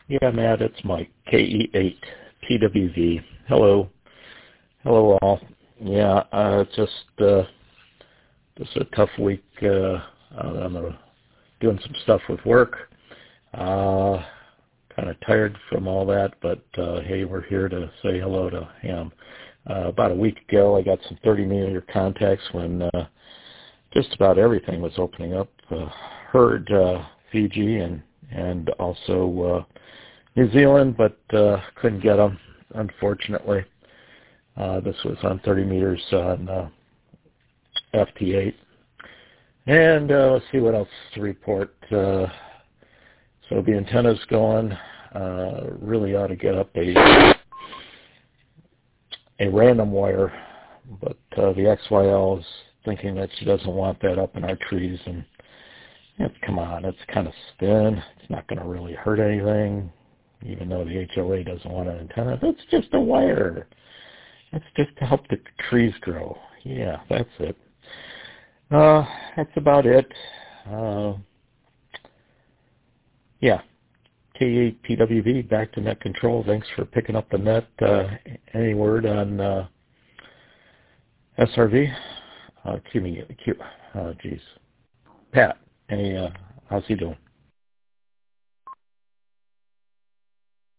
Yeah, Matt, it's Mike, KE8PWV. Hello. Hello, all. Yeah, just a tough week. I'm doing some stuff with work. Kind of tired from all that, but hey, we're here to say hello to him. About a week ago, I got some 30-millimeter contacts when just about everything was opening up. Heard Fiji and also New Zealand, but couldn't get them, unfortunately. This was on 30 meters on FT8. And let's see what else to report. So the antenna's going. Really ought to get up a random wire, but the XYL is thinking that she doesn't want that up in our trees. And come on, it's kind of thin. It's not going to really hurt anything, even though the HOA doesn't want an antenna. That's just a wire. That's just to help the trees grow. Yeah, that's it. That's about it. Yeah, K8PWV, back to net control. Thanks for picking up the net. Any word on SRV? Geez. Pat, how's he doing?